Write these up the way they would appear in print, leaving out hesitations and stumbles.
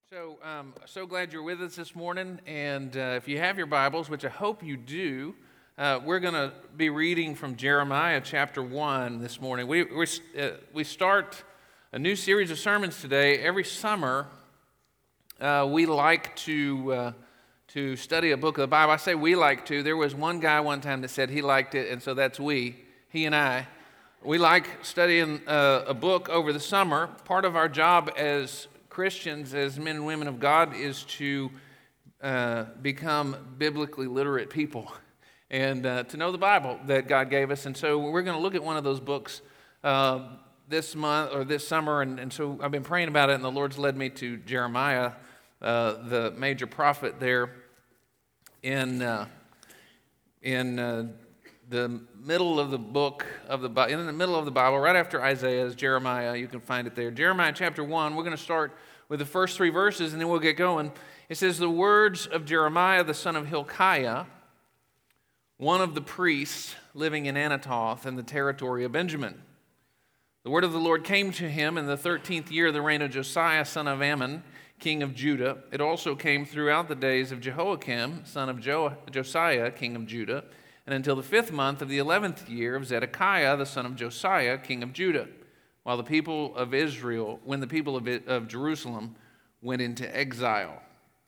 So glad you're with us this morning, and if you have your Bibles, which I hope you do, we're going to be reading from Jeremiah chapter 1 this morning. We start a new series of sermons today. Every summer, we like to study a book of the Bible. I say we like to. There was one guy one time that said he liked it, and so that's he and I. We like studying a book over the summer. Part of our job as Christians, as men and women of God, is to become biblically literate people and to know the Bible that God gave us. And so we're going to look at one of those books this month or this summer. And so I've been praying about it, and the Lord's led me to Jeremiah, the major prophet there in the middle of the book of the Bible, in the middle of the Bible, right after Isaiah is Jeremiah. You can find it there. Jeremiah chapter 1. We're going to start with the first three verses, and then we'll get going. It says, "The words of Jeremiah, the son of Hilkiah, one of the priests living in Anathoth in the territory of Benjamin. The word of the Lord came to him in the 13th year of the reign of Josiah, son of Ammon, king of Judah. It also came throughout the days of Jehoiakim, son of Josiah, king of Judah, and until the 5th month of the 11th year of Zedekiah, the son of Josiah, king of Judah, when the people of Jerusalem went into exile."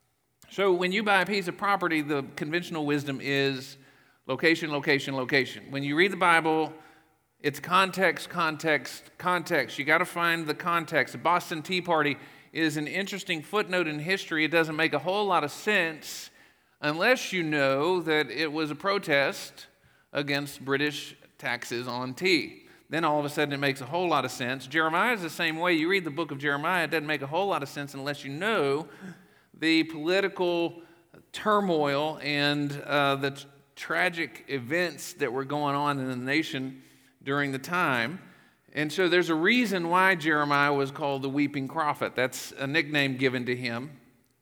So when you buy a piece of property, the conventional wisdom is location, location, location. When you read the Bible, it's context, context, context. You got to find the context. The Boston Tea Party is an interesting footnote in history. It doesn't make a whole lot of sense unless you know that it was a protest against British taxes on tea. Then all of a sudden it makes a whole lot of sense. Jeremiah is the same way. You read the book of Jeremiah, it doesn't make a whole lot of sense unless you know the political turmoil and the tragic events that were going on in the nation during the time. And so there's a reason why Jeremiah was called the weeping prophet. That's a nickname given to him.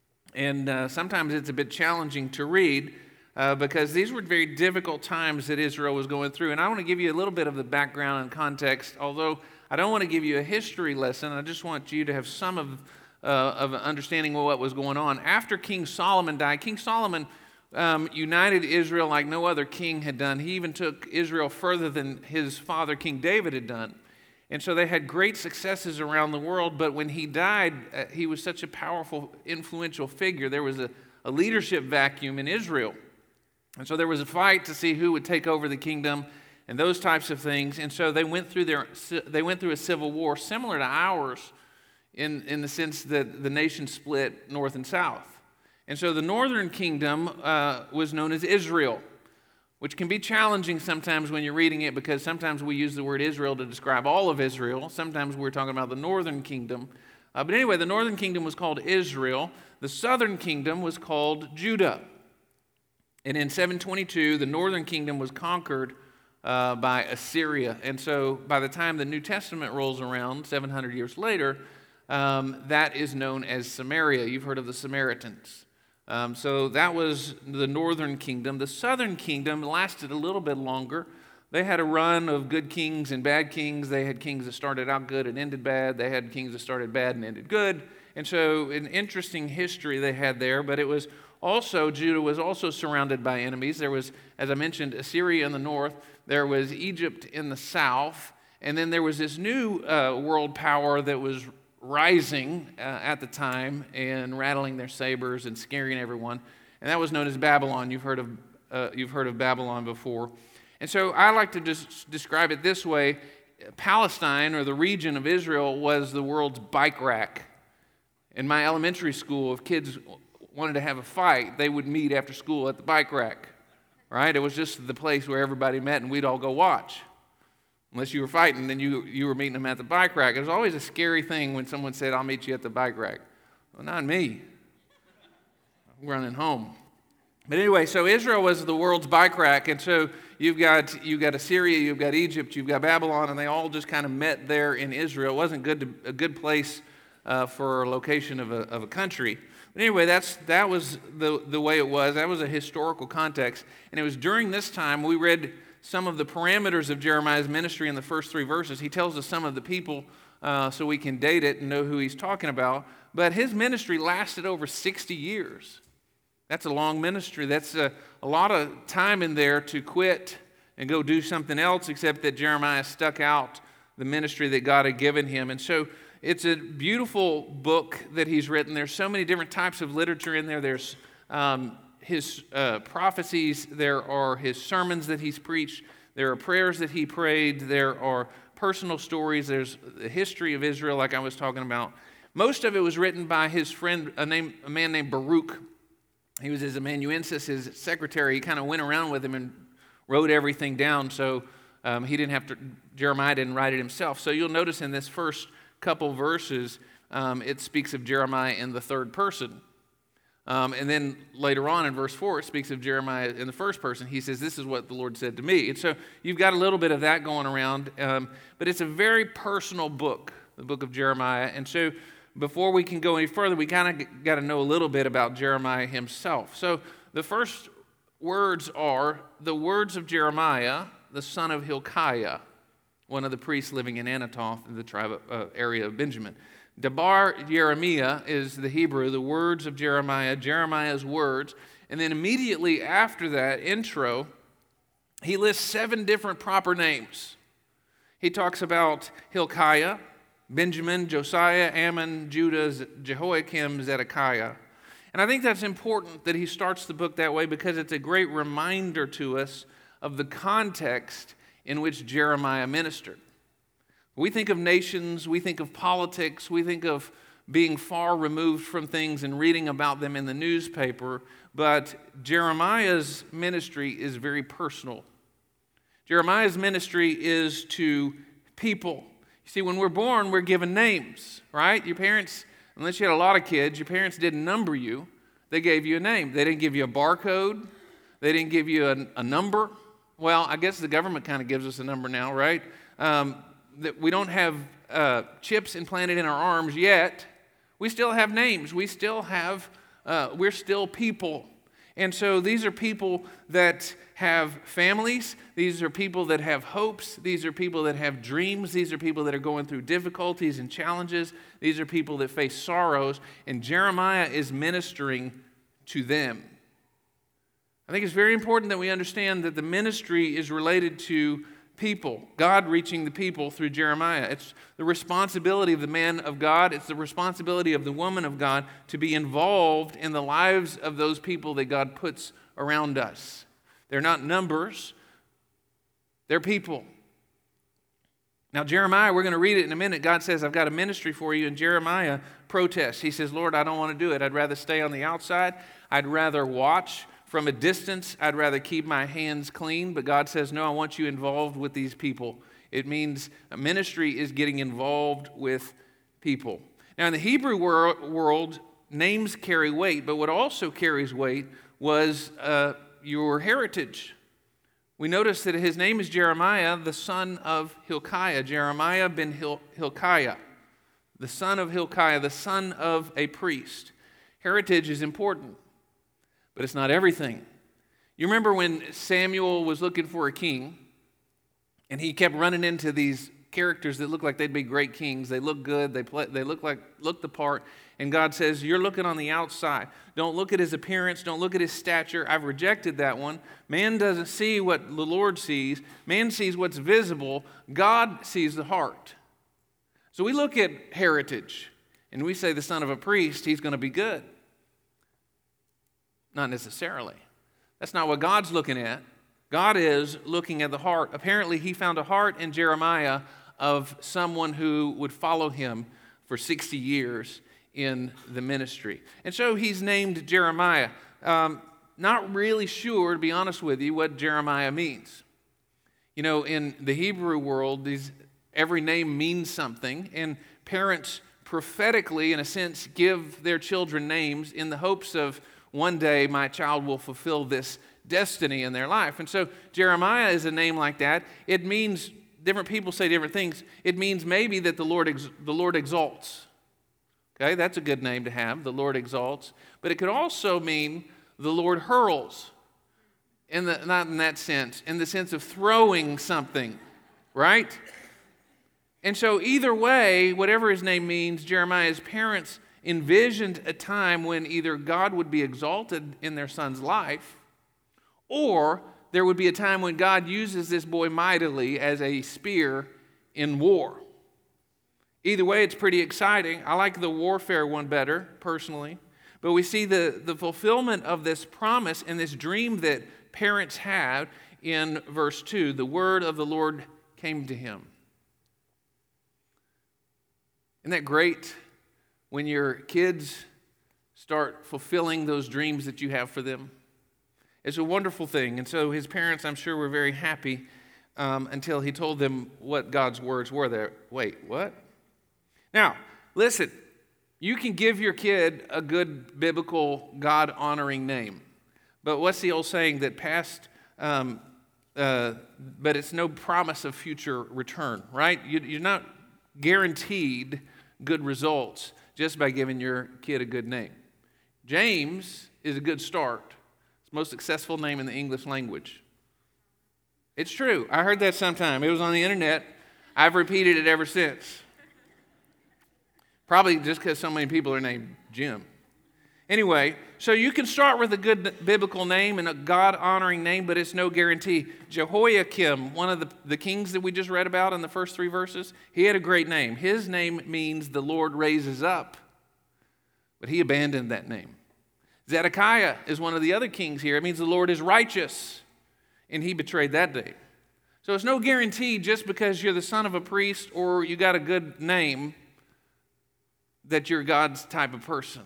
And sometimes it's a bit challenging to read because these were very difficult times that Israel was going through. And I want to give you a little bit of the background and context, although I don't want to give you a history lesson. I just want you to have some of understanding what was going on. After King Solomon died, King Solomon united Israel like no other king had done. He even took Israel further than his father, King David, had done. And so they had great successes around the world, but when he died, he was such a powerful, influential figure. There was a leadership vacuum in Israel. And so there was a fight to see who would take over the kingdom and those types of things. And so they went through a civil war similar to ours in the sense that the nation split north and south. And so the northern kingdom was known as Israel, which can be challenging sometimes when you're reading it because sometimes we use the word Israel to describe all of Israel. Sometimes we're talking about the northern kingdom. But anyway, the northern kingdom was called Israel. The southern kingdom was called Judah. And in 722, the northern kingdom was conquered by Assyria. And so by the time the New Testament rolls around, 700 years later, that is known as Samaria. You've heard of the Samaritans. So that was the northern kingdom. The southern kingdom lasted a little bit longer. They had a run of good kings and bad kings. They had kings that started out good and ended bad. They had kings that started bad and ended good. And so an interesting history they had there, but it was also, Judah was also surrounded by enemies. There was, as I mentioned, Assyria in the north. There was Egypt in the south. And then there was this new world power that was rising at the time and rattling their sabers and scaring everyone. And that was known as Babylon. You've heard of Babylon before. And so I like to just describe it this way. Palestine, or the region of Israel, was the world's bike rack. In my elementary school, if kids wanted to have a fight, they would meet after school at the bike rack, right? It was just the place where everybody met and we'd all go watch. Unless you were fighting, then you were meeting them at the bike rack. It was always a scary thing when someone said, "I'll meet you at the bike rack." Well, not me. I'm running home. But anyway, so Israel was the world's bike rack, and so you've got Assyria, you've got Egypt, you've got Babylon, and they all just kind of met there in Israel. It wasn't a good place for a location of a country. But anyway, that was the way it was. That was a historical context. And it was during this time we read some of the parameters of Jeremiah's ministry in the first three verses. He tells us some of the people so we can date it and know who he's talking about. But his ministry lasted over 60 years. That's a long ministry. That's a lot of time in there to quit and go do something else, except that Jeremiah stuck out the ministry that God had given him. And so it's a beautiful book that he's written. There's so many different types of literature in there. There's his prophecies. There are his sermons that he's preached. There are prayers that he prayed. There are personal stories. There's the history of Israel, like I was talking about. Most of it was written by his friend, a man named Baruch. He was his amanuensis, his secretary. He kind of went around with him and wrote everything down, so Jeremiah didn't write it himself. So you'll notice in this first couple verses, it speaks of Jeremiah in the third person. And then later on in verse 4, it speaks of Jeremiah in the first person. He says, this is what the Lord said to me. And so you've got a little bit of that going around, but it's a very personal book, the book of Jeremiah. And so before we can go any further, we kind of got to know a little bit about Jeremiah himself. So the first words are the words of Jeremiah, the son of Hilkiah, one of the priests living in Anathoth, in the tribe area of Benjamin. Debar Jeremiah is the Hebrew, the words of Jeremiah, Jeremiah's words. And then immediately after that intro, he lists 7 different proper names. He talks about Hilkiah, Benjamin, Josiah, Ammon, Judah, Jehoiakim, Zedekiah. And I think that's important that he starts the book that way because it's a great reminder to us of the context in which Jeremiah ministered. We think of nations, we think of politics, we think of being far removed from things and reading about them in the newspaper, but Jeremiah's ministry is very personal. Jeremiah's ministry is to people. You see, when we're born, we're given names, right? Your parents, unless you had a lot of kids, your parents didn't number you. They gave you a name. They didn't give you a barcode. They didn't give you a number. Well, I guess the government kind of gives us a number now, right? That we don't have chips implanted in our arms yet. We still have names. We still have, we're still people. And so these are people that have families. These are people that have hopes. These are people that have dreams. These are people that are going through difficulties and challenges. These are people that face sorrows. And Jeremiah is ministering to them. I think it's very important that we understand that the ministry is related to people, God reaching the people through Jeremiah. It's the responsibility of the man of God. It's the responsibility of the woman of God to be involved in the lives of those people that God puts around us. They're not numbers. They're people. Now, Jeremiah, we're going to read it in a minute. God says, I've got a ministry for you. And Jeremiah protests. He says, Lord, I don't want to do it. I'd rather stay on the outside. I'd rather watch from a distance. I'd rather keep my hands clean. But God says, no, I want you involved with these people. It means a ministry is getting involved with people. Now, in the Hebrew world, names carry weight. But what also carries weight was your heritage. We notice that his name is Jeremiah, the son of Hilkiah. Jeremiah ben Hilkiah, the son of Hilkiah, the son of a priest. Heritage is important, but it's not everything. You remember when Samuel was looking for a king, and he kept running into these characters that look like they'd be great kings. They look good. They look the part. And God says, you're looking on the outside. Don't look at his appearance. Don't look at his stature. I've rejected that one. Man doesn't see what the Lord sees. Man sees what's visible. God sees the heart. So we look at heritage, and we say the son of a priest, he's going to be good. Not necessarily. That's not what God's looking at. God is looking at the heart. Apparently, he found a heart in Jeremiah of someone who would follow him for 60 years in the ministry. And so he's named Jeremiah. Not really sure, to be honest with you, what Jeremiah means. You know, in the Hebrew world, every name means something, and parents prophetically, in a sense, give their children names in the hopes of one day my child will fulfill this destiny in their life. And so Jeremiah is a name like that. It means, different people say different things. It means maybe that the Lord exalts. Okay, that's a good name to have, the Lord exalts. But it could also mean the Lord hurls, not in that sense, in the sense of throwing something, right? And so either way, whatever his name means, Jeremiah's parents envisioned a time when either God would be exalted in their son's life, or there would be a time when God uses this boy mightily as a spear in war. Either way, it's pretty exciting. I like the warfare one better, personally. But we see the fulfillment of this promise and this dream that parents had in verse 2. The word of the Lord came to him. Isn't that great when your kids start fulfilling those dreams that you have for them? It's a wonderful thing. And so his parents, I'm sure, were very happy until he told them what God's words were there. Wait, what? Now, listen, you can give your kid a good biblical God-honoring name. But what's the old saying that but it's no promise of future return, right? You're not guaranteed good results just by giving your kid a good name. James is a good start. It's the most successful name in the English language. It's true. I heard that sometime. It was on the internet. I've repeated it ever since. Probably just because so many people are named Jim. Anyway, so you can start with a good biblical name and a God-honoring name, but it's no guarantee. Jehoiakim, one of the kings that we just read about in the first 3 verses, he had a great name. His name means the Lord raises up, but he abandoned that name. Zedekiah is one of the other kings here. It means the Lord is righteous, and he betrayed that name. So it's no guarantee just because you're the son of a priest or you got a good name that you're God's type of person.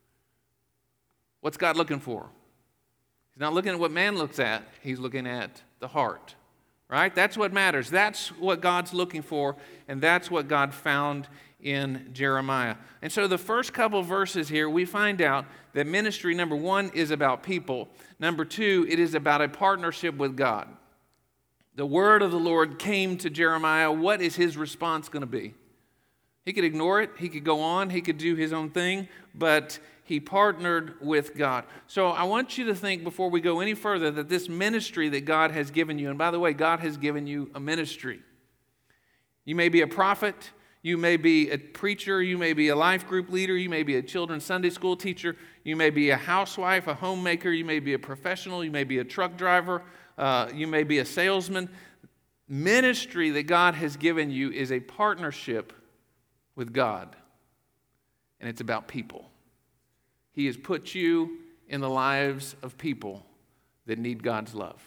What's God looking for? He's not looking at what man looks at. He's looking at the heart, right? That's what matters. That's what God's looking for, and that's what God found in Jeremiah. And so the first couple of verses here, we find out that ministry, number 1, is about people. Number 2, it is about a partnership with God. The word of the Lord came to Jeremiah. What is his response going to be? He could ignore it. He could go on. He could do his own thing, but he partnered with God. So I want you to think before we go any further that this ministry that God has given you, and by the way, God has given you a ministry. You may be a prophet. You may be a preacher. You may be a life group leader. You may be a children's Sunday school teacher. You may be a housewife, a homemaker. You may be a professional. You may be a truck driver. You may be a salesman. Ministry that God has given you is a partnership with God, and it's about people. He has put you in the lives of people that need God's love.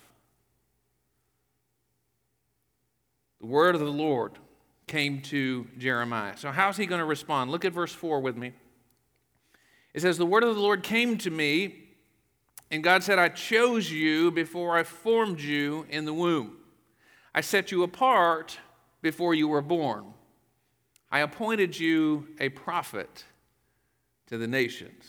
The word of the Lord came to Jeremiah. So how's he going to respond? Look at verse 4 with me. It says, the word of the Lord came to me, and God said, I chose you before I formed you in the womb. I set you apart before you were born. I appointed you a prophet to the nations.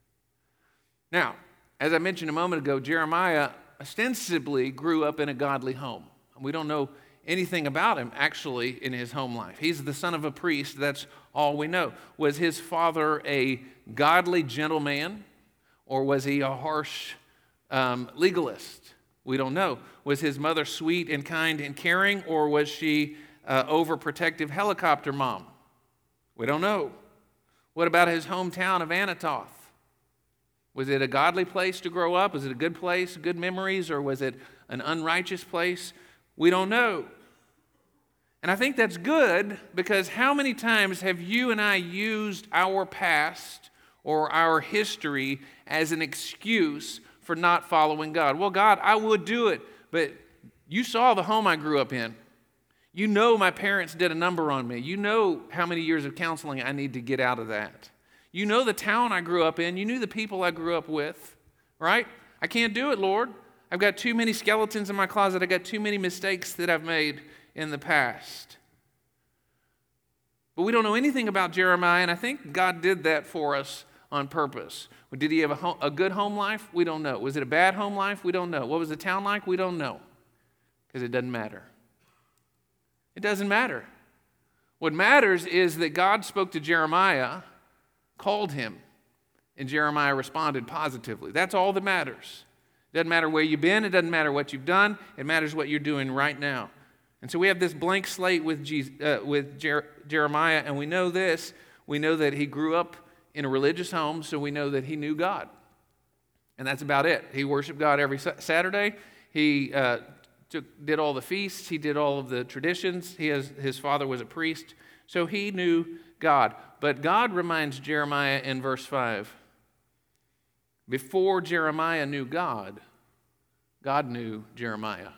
Now, as I mentioned a moment ago, Jeremiah ostensibly grew up in a godly home. We don't know anything about him, actually, in his home life. He's the son of a priest. That's all we know. Was his father a godly gentleman, or was he a harsh legalist? We don't know. Was his mother sweet and kind and caring, or was she overprotective helicopter mom? We don't know. What about his hometown of Anathoth? Was it a godly place to grow up? Was it a good place, good memories, or was it an unrighteous place? We don't know. And I think that's good, because how many times have you and I used our past or our history as an excuse for not following God? Well, God, I would do it, but you saw the home I grew up in. You know my parents did a number on me. You know how many years of counseling I need to get out of that. You know the town I grew up in. You knew the people I grew up with, right? I can't do it, Lord. I've got too many skeletons in my closet. I've got too many mistakes that I've made in the past. But we don't know anything about Jeremiah, and I think God did that for us on purpose. Did he have a good home life? We don't know. Was it a bad home life? We don't know. What was the town like? We don't know, because it doesn't matter. It doesn't matter. What matters is that God spoke to Jeremiah, called him, and Jeremiah responded positively. That's all that matters. It doesn't matter where you've been. It doesn't matter what you've done. It matters what you're doing right now. And so we have this blank slate with Jeremiah, and we know this. We know that he grew up in a religious home, so we know that he knew God. And that's about it. He worshiped God every Saturday. He did all the feasts. He did all of the traditions. His father was a priest, so he knew God. But God reminds Jeremiah in verse 5, before Jeremiah knew God, God knew Jeremiah.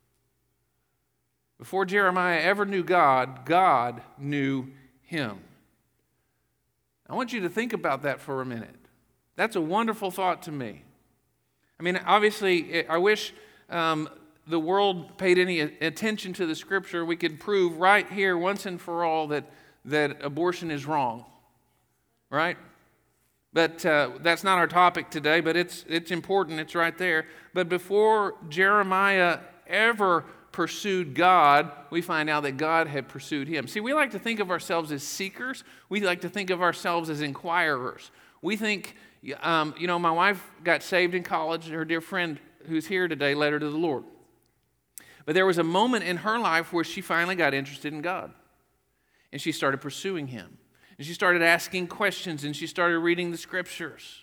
Before Jeremiah ever knew God, God knew him. I want you to think about that for a minute. That's a wonderful thought to me. I mean, obviously, I wish the world paid any attention to the Scripture. We could prove right here, once and for all, that abortion is wrong, right? But that's not our topic today, but it's important. It's right there. But before Jeremiah ever pursued God, we find out that God had pursued him. See, we like to think of ourselves as seekers. We like to think of ourselves as inquirers. We think, my wife got saved in college. Her dear friend who's here today led her to the Lord. But there was a moment in her life where she finally got interested in God. And she started pursuing him. And she started asking questions, and she started reading the Scriptures.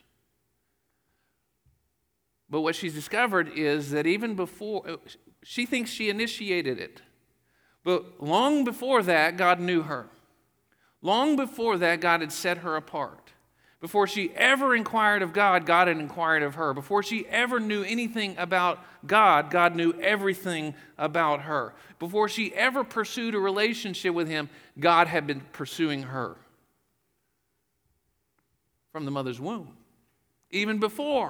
But what she's discovered is that even before, she thinks she initiated it. But long before that, God knew her. Long before that, God had set her apart. Before she ever inquired of God, God had inquired of her. Before she ever knew anything about God, God knew everything about her. Before she ever pursued a relationship with him, God had been pursuing her from the mother's womb, even before.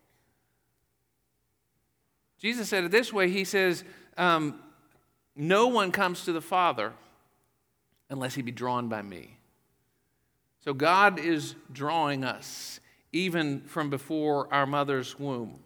Jesus said it this way. He says, no one comes to the Father unless he be drawn by me. So God is drawing us even from before our mother's womb.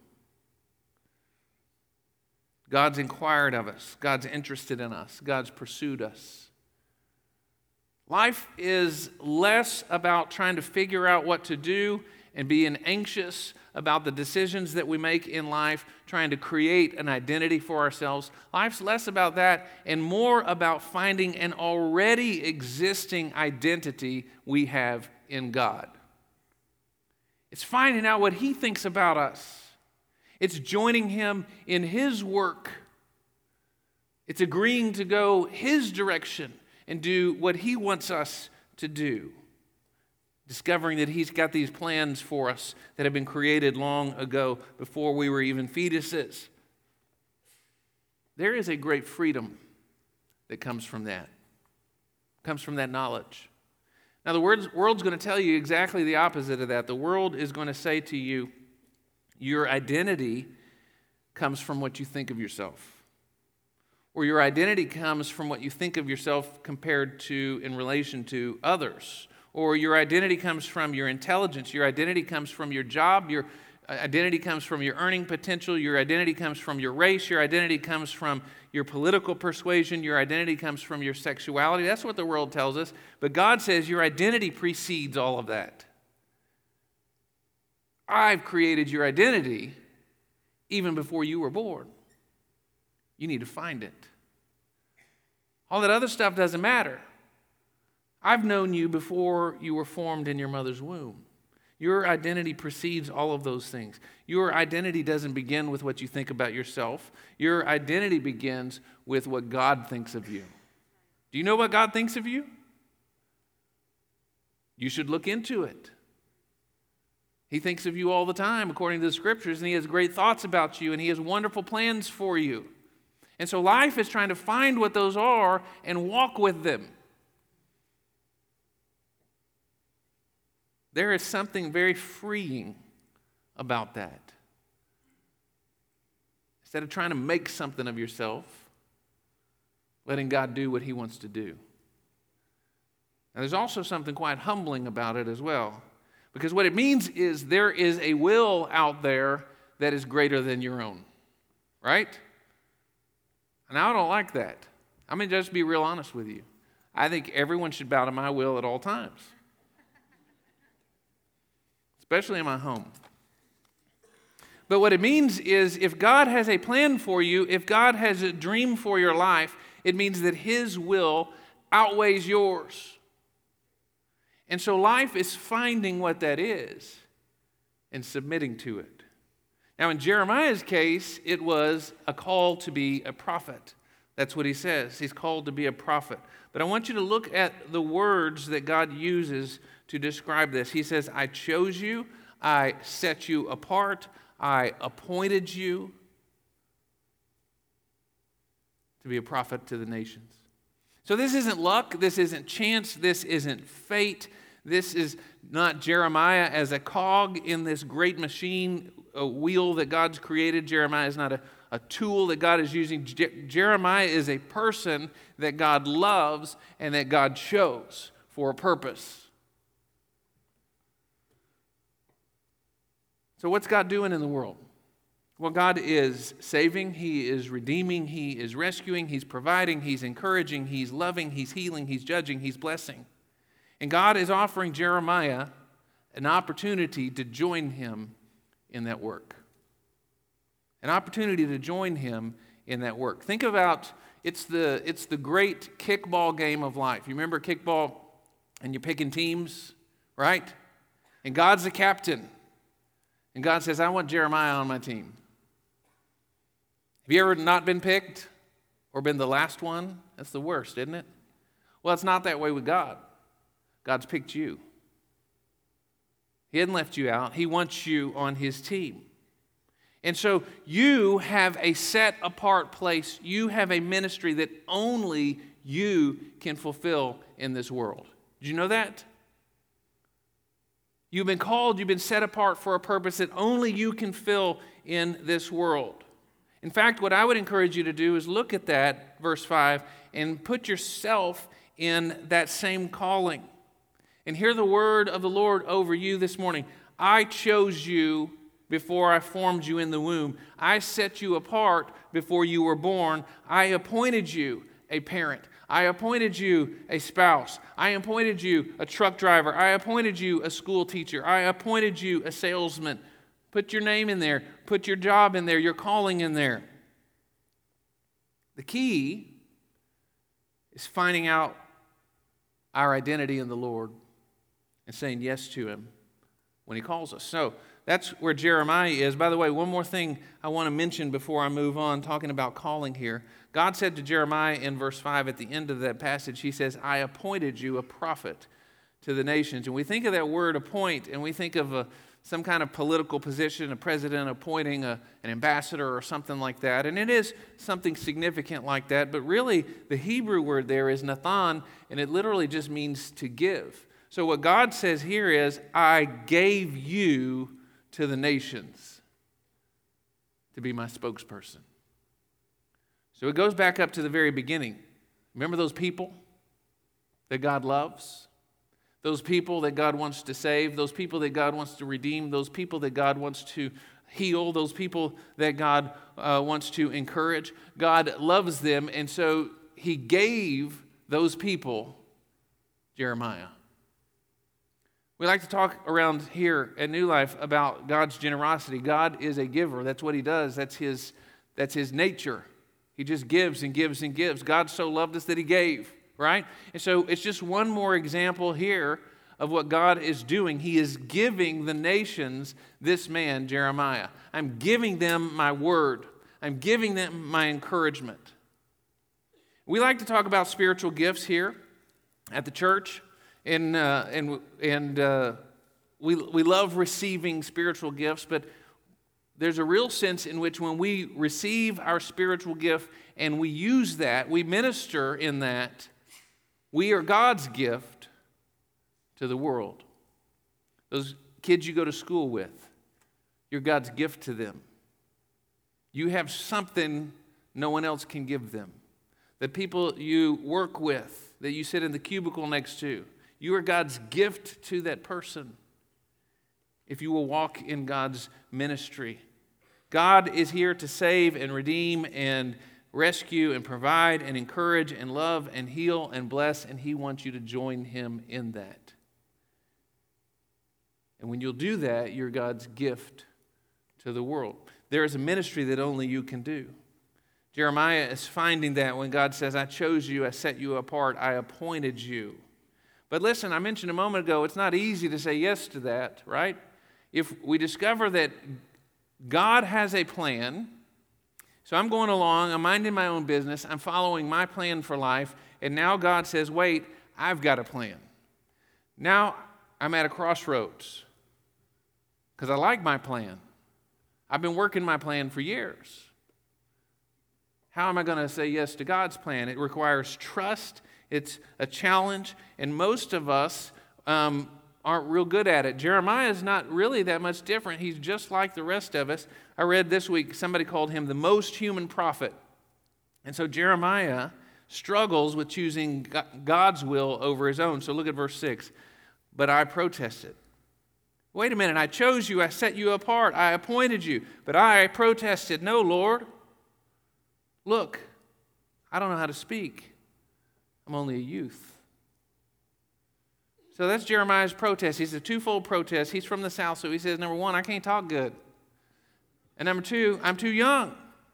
God's inquired of us. God's interested in us. God's pursued us. Life is less about trying to figure out what to do and being anxious about the decisions that we make in life, trying to create an identity for ourselves. Life's less about that and more about finding an already existing identity we have in God. It's finding out what he thinks about us. It's joining him in his work. It's agreeing to go his direction and do what he wants us to do. Discovering that he's got these plans for us that have been created long ago before we were even fetuses. There is a great freedom that comes from that. Comes from that knowledge. Now the world's going to tell you exactly the opposite of that. The world is going to say to you, your identity comes from what you think of yourself. Or your identity comes from what you think of yourself compared to in relation to others. Or your identity comes from your intelligence. Your identity comes from your job. Your identity comes from your earning potential. Your identity comes from your race. Your identity comes from your political persuasion. Your identity comes from your sexuality. That's what the world tells us. But God says your identity precedes all of that. I've created your identity even before you were born. You need to find it. All that other stuff doesn't matter. I've known you before you were formed in your mother's womb. Your identity precedes all of those things. Your identity doesn't begin with what you think about yourself. Your identity begins with what God thinks of you. Do you know what God thinks of you? You should look into it. He thinks of you all the time, according to the Scriptures, and he has great thoughts about you, and he has wonderful plans for you. And so life is trying to find what those are and walk with them. There is something very freeing about that. Instead of trying to make something of yourself, letting God do what he wants to do. Now, there's also something quite humbling about it as well. Because what it means is there is a will out there that is greater than your own. Right? And I don't like that. I'm going to just be real honest with you. I think everyone should bow to my will at all times. Especially in my home. But what it means is if God has a plan for you, if God has a dream for your life, It means that His will outweighs yours. And so life is finding what that is and submitting to it. Now, in Jeremiah's case, it was a call to be a prophet. That's what he says. He's called to be a prophet. But I want you to look at the words that God uses to describe this. He says, I chose you, I set you apart, I appointed you to be a prophet to the nations. So this isn't luck, this isn't chance, this isn't fate. This is not Jeremiah as a cog in this great machine, a wheel that God's created. Jeremiah is not a tool that God is using. Jeremiah is a person that God loves and that God chose for a purpose. So what's God doing in the world? Well, God is saving, He is redeeming, He is rescuing, He's providing, He's encouraging, He's loving, He's healing, He's judging, He's blessing. And God is offering Jeremiah an opportunity to join Him in that work. An opportunity to join Him in that work. Think about, it's the great kickball game of life. You remember kickball and you're picking teams, right? And God's the captain. And God says, I want Jeremiah on my team. Have you ever not been picked or been the last one? That's the worst, isn't it? Well, it's not that way with God. God's picked you. He hasn't left you out. He wants you on His team. And so you have a set apart place. You have a ministry that only you can fulfill in this world. Did you know that? You've been called, you've been set apart for a purpose that only you can fill in this world. In fact, what I would encourage you to do is look at that, verse 5, and put yourself in that same calling. And hear the word of the Lord over you this morning. I chose you before I formed you in the womb. I set you apart before you were born. I appointed you a parent. I appointed you a spouse. I appointed you a truck driver. I appointed you a school teacher. I appointed you a salesman. Put your name in there. Put your job in there, your calling in there. The key is finding out our identity in the Lord and saying yes to Him when He calls us. So that's where Jeremiah is. By the way, one more thing I want to mention before I move on, talking about calling here. God said to Jeremiah in verse 5 at the end of that passage, He says, I appointed you a prophet to the nations. And we think of that word appoint, and we think of some kind of political position, a president appointing an ambassador or something like that. And it is something significant like that. But really, the Hebrew word there is Nathan, and it literally just means to give. So what God says here is, I gave you to the nations to be my spokesperson. So it goes back up to the very beginning. Remember those people that God loves? Those people that God wants to save, those people that God wants to redeem, those people that God wants to heal, those people that God wants to encourage. God loves them, and so He gave those people Jeremiah. We like to talk around here at New Life about God's generosity. God is a giver. That's what He does. That's His nature. He just gives and gives and gives. God so loved us that He gave. Right? And so it's just one more example here of what God is doing. He is giving the nations this man, Jeremiah. I'm giving them my word. I'm giving them my encouragement. We like to talk about spiritual gifts here at the church, and we love receiving spiritual gifts, but there's a real sense in which when we receive our spiritual gift and we use that, we minister in that, we are God's gift to the world. Those kids you go to school with, you're God's gift to them. You have something no one else can give them. The people you work with, that you sit in the cubicle next to, you are God's gift to that person if you will walk in God's ministry. God is here to save and redeem and rescue and provide and encourage and love and heal and bless, and He wants you to join Him in that. And when you'll do that, you're God's gift to the world. There is a ministry that only you can do. Jeremiah is finding that when God says, I chose you, I set you apart, I appointed you. But listen, I mentioned a moment ago, it's not easy to say yes to that, right? If we discover that God has a plan, so I'm going along, I'm minding my own business, I'm following my plan for life, and now God says, wait, I've got a plan. Now I'm at a crossroads because I like my plan. I've been working my plan for years. How am I going to say yes to God's plan? It requires trust. It's a challenge, and most of us aren't real good at it. Jeremiah is not really that much different. He's just like the rest of us. I read this week, somebody called him the most human prophet. And so Jeremiah struggles with choosing God's will over his own. So look at verse 6. But I protested. Wait a minute, I chose you, I set you apart, I appointed you. But I protested, no, Lord. Look, I don't know how to speak. I'm only a youth. So that's Jeremiah's protest. He's a twofold protest. He's from the south, so he says, number one, I can't talk good. And number two, I'm too young.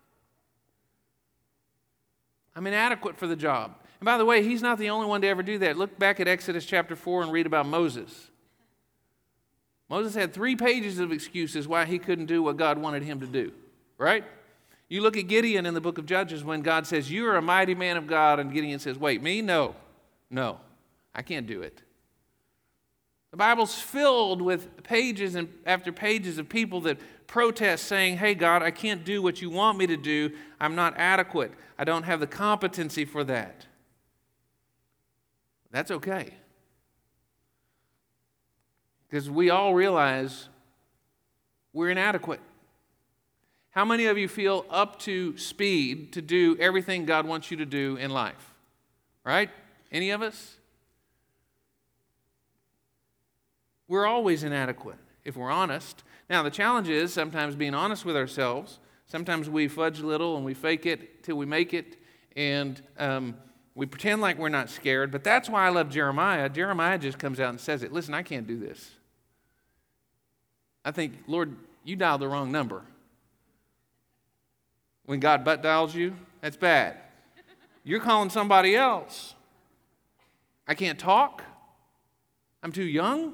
I'm inadequate for the job. And by the way, he's not the only one to ever do that. Look back at Exodus chapter 4 and read about Moses. Moses had 3 pages of excuses why he couldn't do what God wanted him to do, right? You look at Gideon in the book of Judges when God says, you are a mighty man of God, and Gideon says, wait, me? No, I can't do it. The Bible's filled with pages and after pages of people that protest saying, hey, God, I can't do what you want me to do. I'm not adequate. I don't have the competency for that. That's okay. Because we all realize we're inadequate. How many of you feel up to speed to do everything God wants you to do in life? Right? Any of us? We're always inadequate, if we're honest. Now, the challenge is sometimes being honest with ourselves. Sometimes we fudge a little and we fake it till we make it, and we pretend like we're not scared. But that's why I love Jeremiah. Jeremiah just comes out and says it. Listen, I can't do this. I think, Lord, you dialed the wrong number. When God butt dials you, that's bad. You're calling somebody else. I can't talk. I'm too young.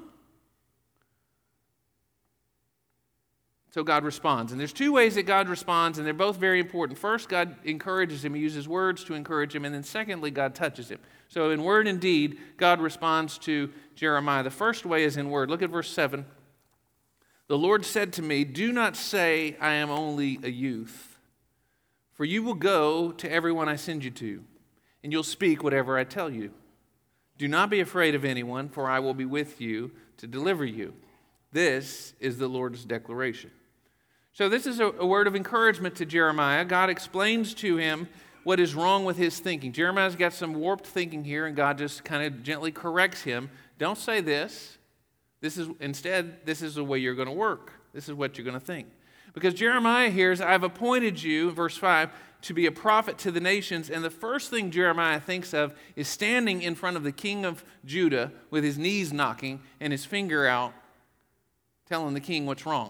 So God responds. And there's 2 ways that God responds, and they're both very important. First, God encourages him. He uses words to encourage him. And then secondly, God touches him. So in word and deed, God responds to Jeremiah. The first way is in word. Look at verse 7. The Lord said to me, do not say I am only a youth. For you will go to everyone I send you to, and you'll speak whatever I tell you. Do not be afraid of anyone, for I will be with you to deliver you. This is the Lord's declaration. So this is a word of encouragement to Jeremiah. God explains to him what is wrong with his thinking. Jeremiah's got some warped thinking here, and God just kind of gently corrects him. Don't say this. Instead, this is the way you're going to work. This is what you're going to think. Because Jeremiah hears, I've appointed you, verse 5, to be a prophet to the nations. And the first thing Jeremiah thinks of is standing in front of the king of Judah with his knees knocking and his finger out, telling the king what's wrong.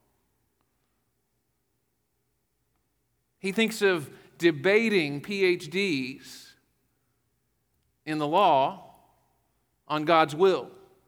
He thinks of debating PhDs in the law on God's will.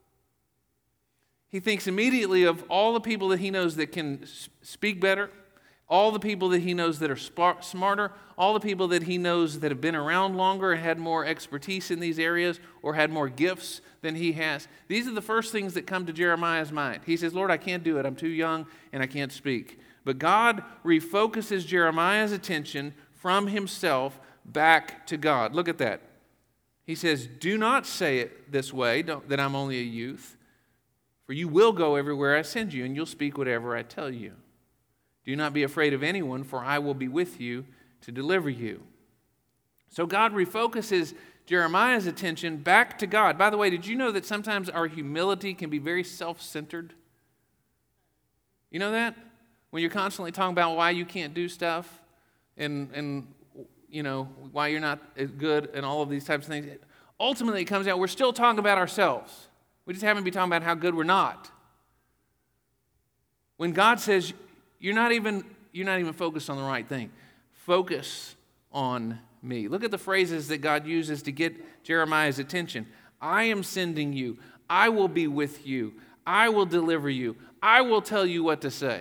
He thinks immediately of all the people that he knows that can speak better, all the people that he knows that are smarter, all the people that he knows that have been around longer and had more expertise in these areas or had more gifts than he has. These are the first things that come to Jeremiah's mind. He says, Lord, I can't do it. I'm too young and I can't speak. But God refocuses Jeremiah's attention from himself back to God. Look at that. He says, do not say it this way, that I'm only a youth. For you will go everywhere I send you, and you'll speak whatever I tell you. Do not be afraid of anyone, for I will be with you to deliver you. So God refocuses Jeremiah's attention back to God. By the way, did you know that sometimes our humility can be very self-centered? You know that? When you're constantly talking about why you can't do stuff and you know, why you're not as good and all of these types of things. Ultimately, it comes out we're still talking about ourselves. We just happen to be talking about how good we're not. When God says, you're not even focused on the right thing. Focus on me. Look at the phrases that God uses to get Jeremiah's attention. I am sending you. I will be with you. I will deliver you. I will tell you what to say.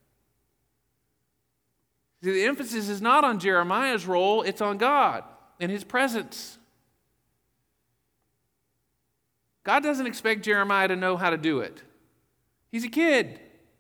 See, the emphasis is not on Jeremiah's role, it's on God and his presence. God doesn't expect Jeremiah to know how to do it. He's a kid.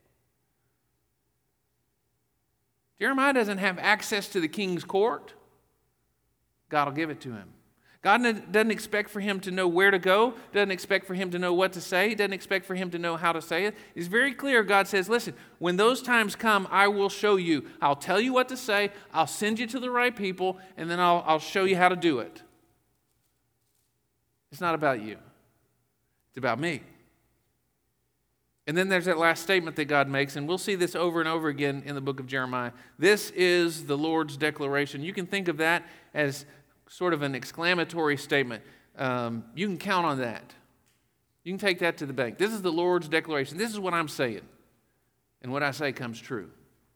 Jeremiah doesn't have access to the king's court. God will give it to him. God doesn't expect for him to know where to go, doesn't expect for him to know what to say, doesn't expect for him to know how to say it. It's very clear. God says, listen, when those times come, I will show you. I'll tell you what to say, I'll send you to the right people, and then I'll show you how to do it. It's not about you. It's about me. And then there's that last statement that God makes, and we'll see this over and over again in the book of Jeremiah. This is the Lord's declaration. You can think of that as sort of an exclamatory statement. You can count on that. You can take that to the bank. This is the Lord's declaration. This is what I'm saying. And what I say comes true.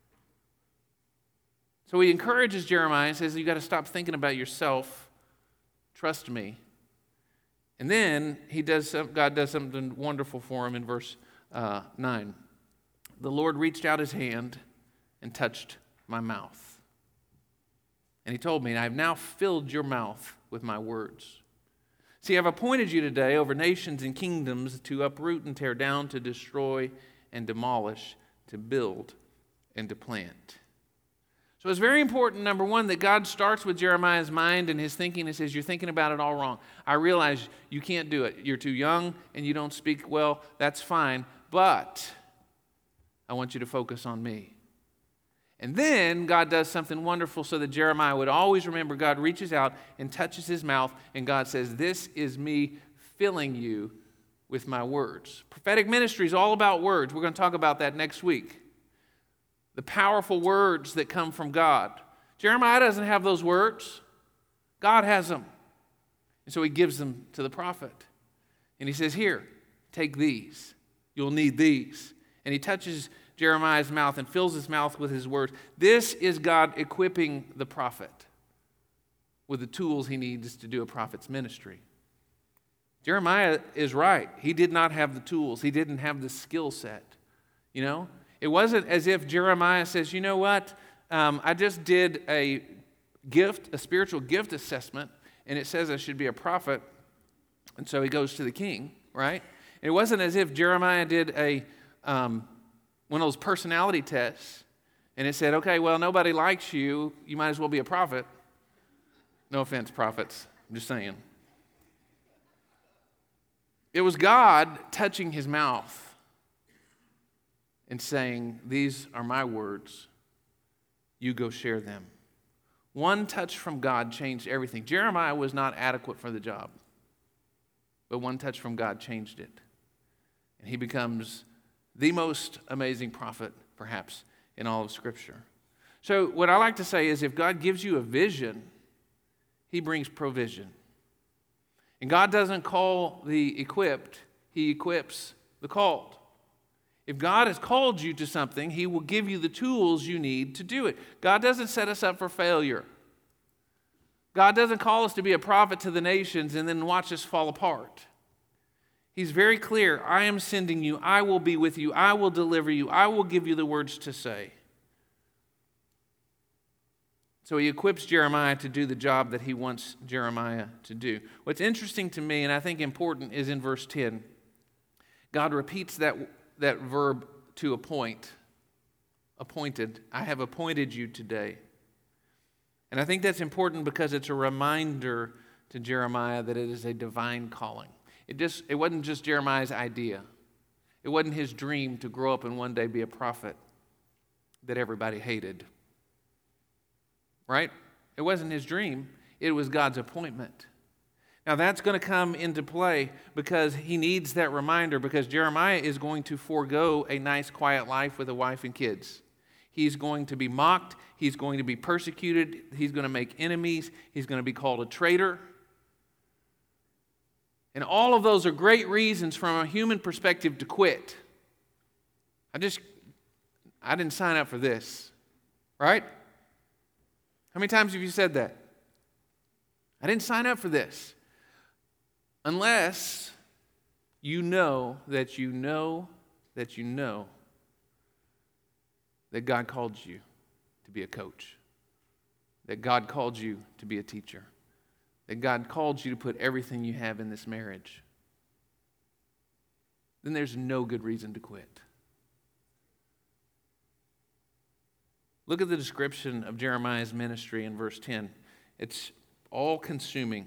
So he encourages Jeremiah and says, you've got to stop thinking about yourself. Trust me. And then God does something wonderful for him in verse 9. The Lord reached out his hand and touched my mouth. And he told me, I have now filled your mouth with my words. See, I've appointed you today over nations and kingdoms to uproot and tear down, to destroy and demolish, to build and to plant. So it's very important, number one, that God starts with Jeremiah's mind and his thinking and says, you're thinking about it all wrong. I realize you can't do it. You're too young and you don't speak well. That's fine. But I want you to focus on me. And then God does something wonderful so that Jeremiah would always remember. God reaches out and touches his mouth, and God says, this is me filling you with my words. Prophetic ministry is all about words. We're going to talk about that next week. The powerful words that come from God. Jeremiah doesn't have those words. God has them. And so he gives them to the prophet. And he says, here, take these. You'll need these. And he touches Jeremiah's mouth and fills his mouth with his words. This is God equipping the prophet with the tools he needs to do a prophet's ministry. Jeremiah is right. He did not have the tools. He didn't have the skill set. You know, it wasn't as if Jeremiah says, you know what, I just did a spiritual gift assessment, and it says I should be a prophet, and so he goes to the king, right? It wasn't as if Jeremiah did one of those personality tests, and it said, okay, well, nobody likes you. You might as well be a prophet. No offense, prophets. I'm just saying. It was God touching his mouth and saying, these are my words. You go share them. One touch from God changed everything. Jeremiah was not adequate for the job, but one touch from God changed it. And he becomes the most amazing prophet, perhaps, in all of Scripture. So what I like to say is if God gives you a vision, he brings provision. And God doesn't call the equipped, he equips the called. If God has called you to something, he will give you the tools you need to do it. God doesn't set us up for failure. God doesn't call us to be a prophet to the nations and then watch us fall apart. He's very clear. I am sending you. I will be with you. I will deliver you. I will give you the words to say. So he equips Jeremiah to do the job that he wants Jeremiah to do. What's interesting to me, and I think important, is in verse 10. God repeats that verb to appoint. Appointed. I have appointed you today. And I think that's important because it's a reminder to Jeremiah that it is a divine calling. It wasn't just Jeremiah's idea. It wasn't his dream to grow up and one day be a prophet that everybody hated. Right? It wasn't his dream. It was God's appointment. Now that's going to come into play because he needs that reminder, because Jeremiah is going to forego a nice, quiet life with a wife and kids. He's going to be mocked. He's going to be persecuted. He's going to make enemies. He's going to be called a traitor. And all of those are great reasons from a human perspective to quit. I didn't sign up for this, right? How many times have you said that? I didn't sign up for this. Unless you know that you know that you know that God called you to be a coach, that God called you to be a teacher, that God called you to put everything you have in this marriage, then there's no good reason to quit. Look at the description of Jeremiah's ministry in verse 10. It's all-consuming.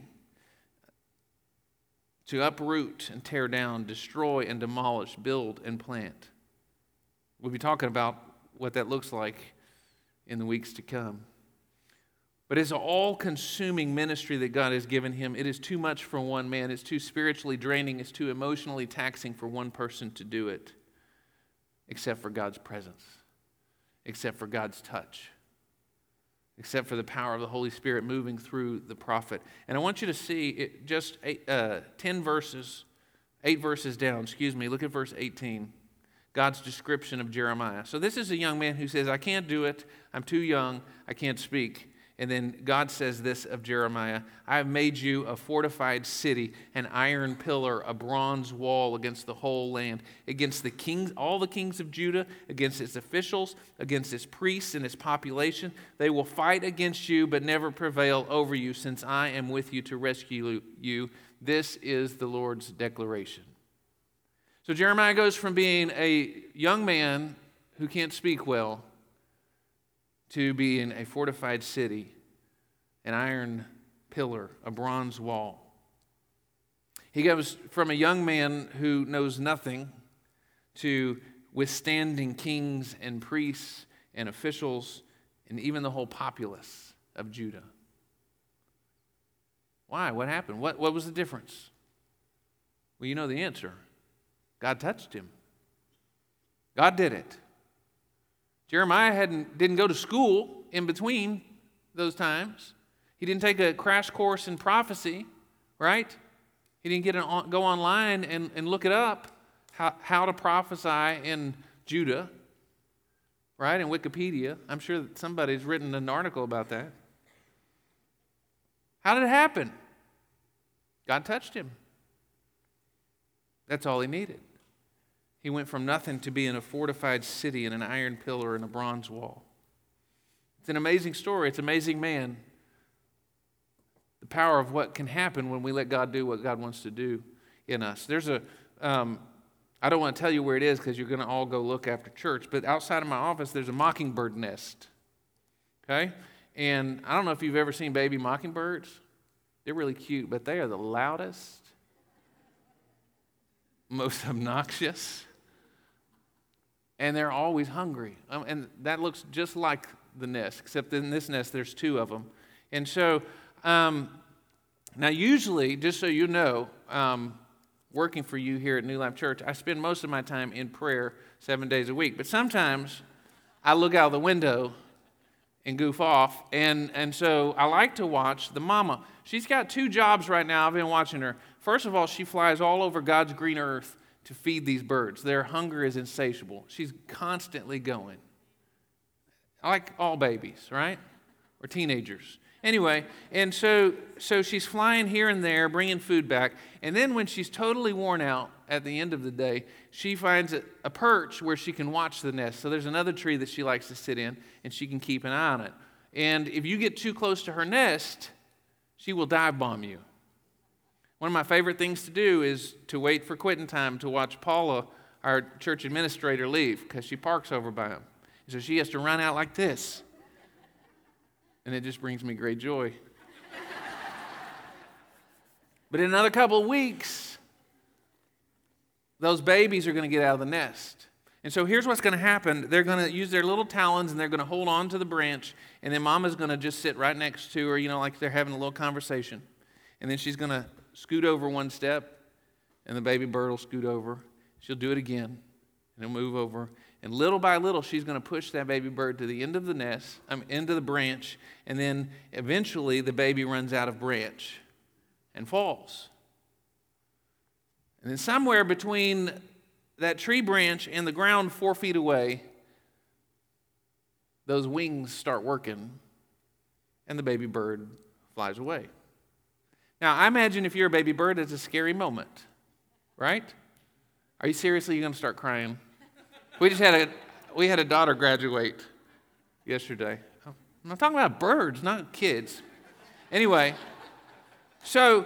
To uproot and tear down, destroy and demolish, build and plant. We'll be talking about what that looks like in the weeks to come. But it's an all-consuming ministry that God has given him. It is too much for one man. It's too spiritually draining. It's too emotionally taxing for one person to do it, except for God's presence, except for God's touch, except for the power of the Holy Spirit moving through the prophet. And I want you to see it just 8 verses down, look at verse 18. God's description of Jeremiah. So this is a young man who says, I can't do it, I'm too young, I can't speak. And then God says this of Jeremiah, I have made you a fortified city, an iron pillar, a bronze wall against the whole land, against the kings, all the kings of Judah, against its officials, against its priests and its population. They will fight against you, but never prevail over you, since I am with you to rescue you. This is the Lord's declaration. So Jeremiah goes from being a young man who can't speak well to being a fortified city, an iron pillar, a bronze wall. He goes from a young man who knows nothing to withstanding kings and priests and officials and even the whole populace of Judah. Why? What happened? What was the difference? Well, you know the answer. God touched him. God did it. Jeremiah didn't go to school in between those times. He didn't take a crash course in prophecy, right? He didn't go online and look it up, how to prophesy in Judah, right, in Wikipedia. I'm sure that somebody's written an article about that. How did it happen? God touched him. That's all he needed. He went from nothing to being a fortified city and an iron pillar and a bronze wall. It's an amazing story. It's an amazing man. The power of what can happen when we let God do what God wants to do in us. There's I don't want to tell you where it is because you're going to all go look after church, but outside of my office there's a mockingbird nest. Okay? And I don't know if you've ever seen baby mockingbirds. They're really cute, but they are the loudest, most obnoxious, and they're always hungry. And that looks just like the nest, except in this nest there's two of them. And so, now usually, just so you know, working for you here at New Life Church, I spend most of my time in prayer 7 days a week. But sometimes I look out the window and goof off, and so I like to watch the mama. She's got two jobs right now. I've been watching her. First of all, she flies all over God's green earth to feed these birds. Their hunger is insatiable. She's constantly going. Like all babies, right? Or teenagers. Anyway, and so she's flying here and there, bringing food back. And then when she's totally worn out at the end of the day, she finds a perch where she can watch the nest. So there's another tree that she likes to sit in, and she can keep an eye on it. And if you get too close to her nest, she will dive bomb you. One of my favorite things to do is to wait for quitting time to watch Paula, our church administrator, leave because she parks over by him. So she has to run out like this. And it just brings me great joy. But in another couple of weeks, those babies are going to get out of the nest. And so here's what's going to happen. They're going to use their little talons and they're going to hold on to the branch. And then mama's going to just sit right next to her, like they're having a little conversation. And then she's going to scoot over one step, and the baby bird will scoot over. She'll do it again, and it'll move over. And little by little, she's going to push that baby bird to the end of the nest, into the branch, and then eventually the baby runs out of branch and falls. And then somewhere between that tree branch and the ground 4 feet away, those wings start working, and the baby bird flies away. Now, I imagine if you're a baby bird, it's a scary moment, right? Are you seriously going to start crying? We had a daughter graduate yesterday. I'm talking about birds, not kids. Anyway, so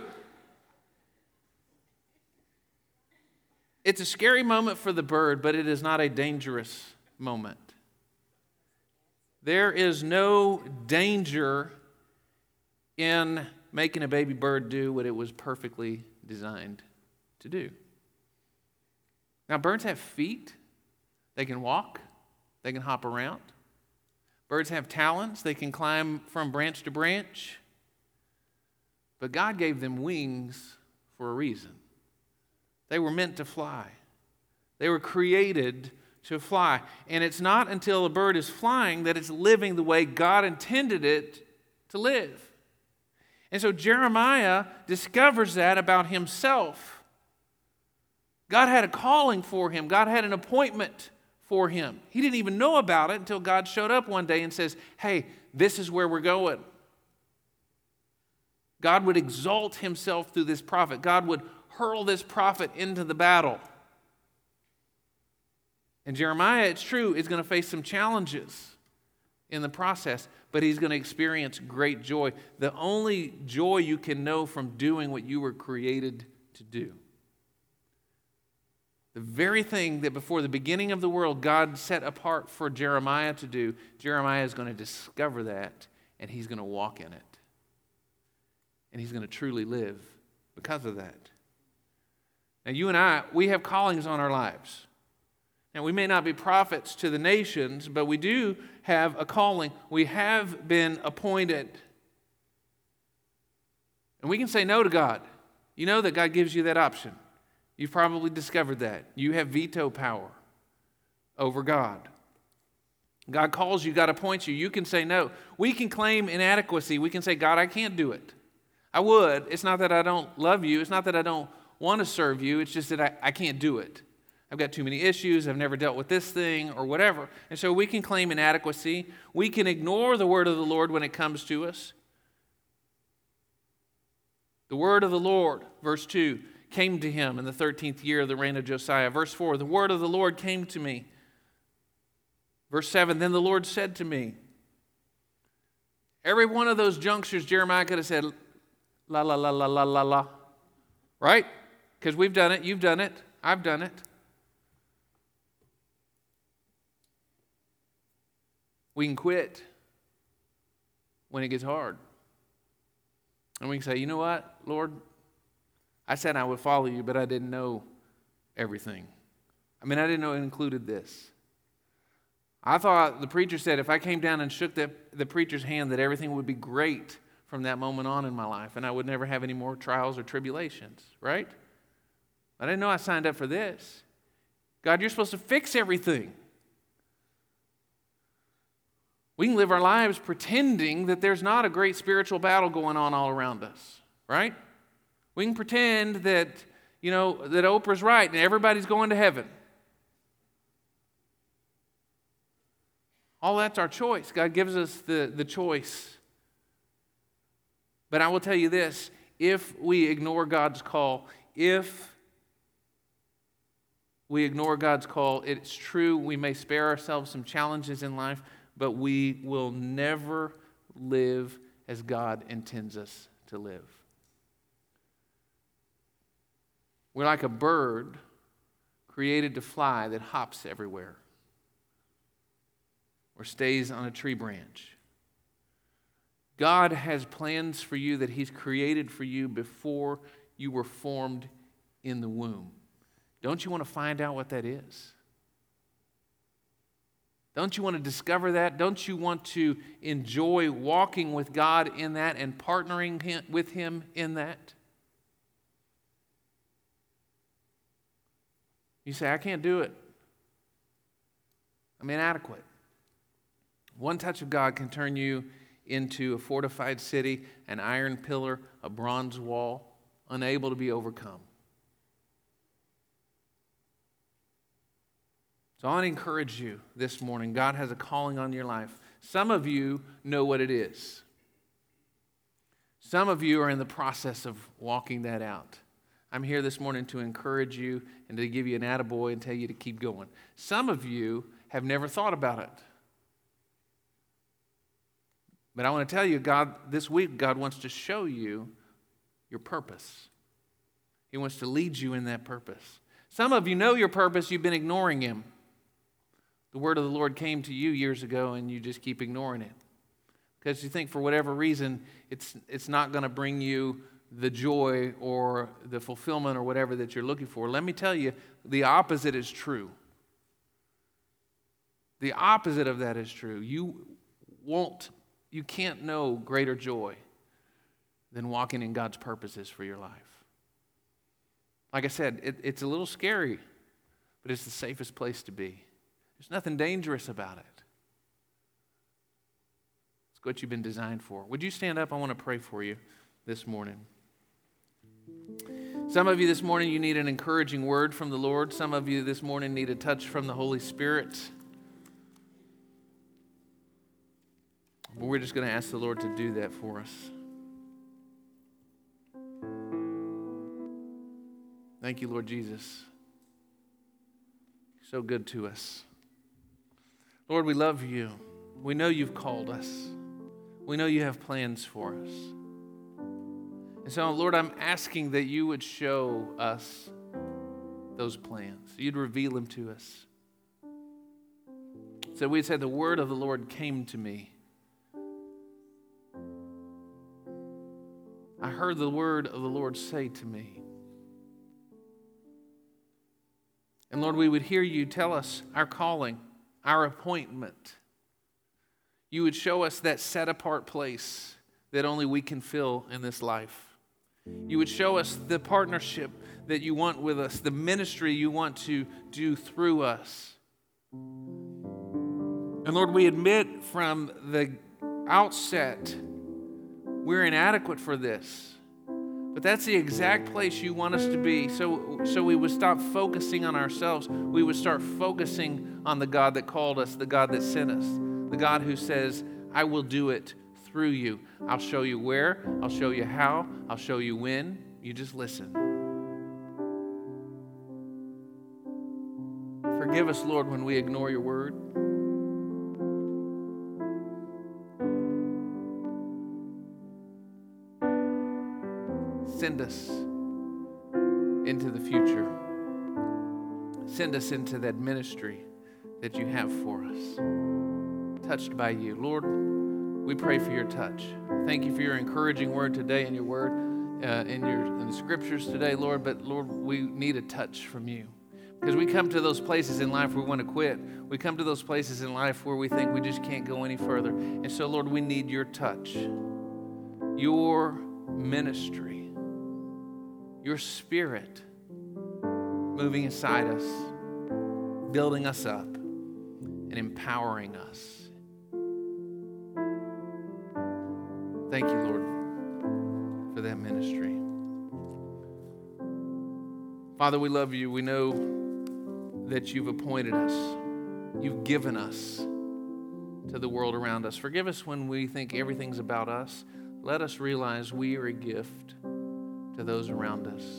it's a scary moment for the bird, but it is not a dangerous moment. There is no danger in making a baby bird do what it was perfectly designed to do. Now, birds have feet. They can walk. They can hop around. Birds have talons. They can climb from branch to branch. But God gave them wings for a reason. They were meant to fly. They were created to fly. And it's not until a bird is flying that it's living the way God intended it to live. And so Jeremiah discovers that about himself. God had a calling for him. God had an appointment for him. He didn't even know about it until God showed up one day and says, hey, this is where we're going. God would exalt himself through this prophet. God would hurl this prophet into the battle. And Jeremiah, it's true, is going to face some challenges in the process, but he's going to experience great joy. The only joy you can know from doing what you were created to do. The very thing that before the beginning of the world God set apart for Jeremiah to do, Jeremiah is going to discover that, and he's going to walk in it. And he's going to truly live because of that. Now, you and I, we have callings on our lives. Now, we may not be prophets to the nations, but we do have a calling. We have been appointed. And we can say no to God. You know that God gives you that option. You've probably discovered that. You have veto power over God. God calls you, God appoints you. You can say no. We can claim inadequacy. We can say, God, I can't do it. I would. It's not that I don't love you. It's not that I don't want to serve you. It's just that I can't do it. I've got too many issues. I've never dealt with this thing or whatever. And so we can claim inadequacy. We can ignore the word of the Lord when it comes to us. The word of the Lord, verse 2, came to him in the 13th year of the reign of Josiah. Verse 4, the word of the Lord came to me. Verse 7, then the Lord said to me. Every one of those junctures, Jeremiah could have said, la, la, la, la, la, la, la. Right? Because we've done it, you've done it, I've done it. We can quit when it gets hard. And we can say, you know what, Lord? I said I would follow you, but I didn't know everything. I didn't know it included this. I thought the preacher said if I came down and shook the preacher's hand that everything would be great from that moment on in my life and I would never have any more trials or tribulations, right? I didn't know I signed up for this. God, you're supposed to fix everything. We can live our lives pretending that there's not a great spiritual battle going on all around us, right? We can pretend that, that Oprah's right and everybody's going to heaven. All that's our choice. God gives us the choice. But I will tell you this, if we ignore God's call, it's true we may spare ourselves some challenges in life, but we will never live as God intends us to live. We're like a bird created to fly that hops everywhere or stays on a tree branch. God has plans for you that He's created for you before you were formed in the womb. Don't you want to find out what that is? Don't you want to discover that? Don't you want to enjoy walking with God in that and partnering with Him in that? You say, I can't do it. I'm inadequate. One touch of God can turn you into a fortified city, an iron pillar, a bronze wall, unable to be overcome. So I want to encourage you this morning. God has a calling on your life. Some of you know what it is. Some of you are in the process of walking that out. I'm here this morning to encourage you and to give you an attaboy and tell you to keep going. Some of you have never thought about it. But I want to tell you, this week, God wants to show you your purpose. He wants to lead you in that purpose. Some of you know your purpose, you've been ignoring Him. The word of the Lord came to you years ago and you just keep ignoring it. Because you think for whatever reason, it's not going to bring you the joy or the fulfillment or whatever that you're looking for. Let me tell you, the opposite is true. The opposite of that is true. You can't know greater joy than walking in God's purposes for your life. Like I said, it's a little scary, but it's the safest place to be. There's nothing dangerous about it. It's what you've been designed for. Would you stand up? I want to pray for you this morning. Some of you this morning, you need an encouraging word from the Lord. Some of you this morning need a touch from the Holy Spirit. But we're just going to ask the Lord to do that for us. Thank you, Lord Jesus. So good to us. Lord, we love you. We know you've called us. We know you have plans for us. And so, Lord, I'm asking that you would show us those plans. You'd reveal them to us. So we said, the word of the Lord came to me. I heard the word of the Lord say to me. And Lord, we would hear you tell us our calling, our appointment. You would show us that set-apart place that only we can fill in this life. You would show us the partnership that you want with us, the ministry you want to do through us. And Lord, we admit from the outset we're inadequate for this. But that's the exact place you want us to be. So we would stop focusing on ourselves. We would start focusing on the God that called us, the God that sent us, the God who says, I will do it through you. I'll show you where, I'll show you how, I'll show you when. You just listen. Forgive us, Lord, when we ignore your word. Send us into the future. Send us into that ministry that you have for us. Touched by you. Lord, we pray for your touch. Thank you for your encouraging word today and your word in the scriptures today, Lord. But Lord, we need a touch from you. Because we come to those places in life where we want to quit. We come to those places in life where we think we just can't go any further. And so, Lord, we need your touch, your ministry, your spirit moving inside us, building us up, and empowering us. Thank you, Lord, for that ministry. Father, we love you. We know that you've appointed us. You've given us to the world around us. Forgive us when we think everything's about us. Let us realize we are a gift to those around us.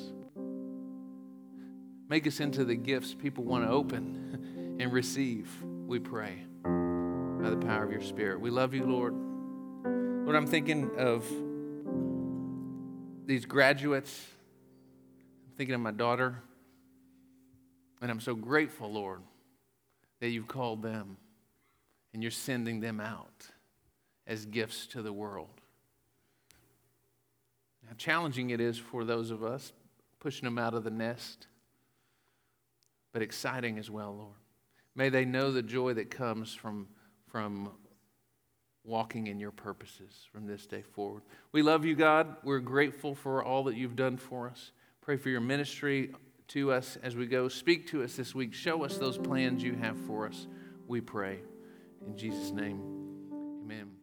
Make us into the gifts people want to open and receive, we pray, by the power of your Spirit. We love you, Lord. Lord, I'm thinking of these graduates. I'm thinking of my daughter. And I'm so grateful, Lord, that you've called them and you're sending them out as gifts to the world. How challenging it is for those of us pushing them out of the nest, but exciting as well, Lord. May they know the joy that comes from walking in your purposes from this day forward. We love you, God. We're grateful for all that you've done for us. Pray for your ministry to us as we go. Speak to us this week. Show us those plans you have for us, we pray. In Jesus' name, amen.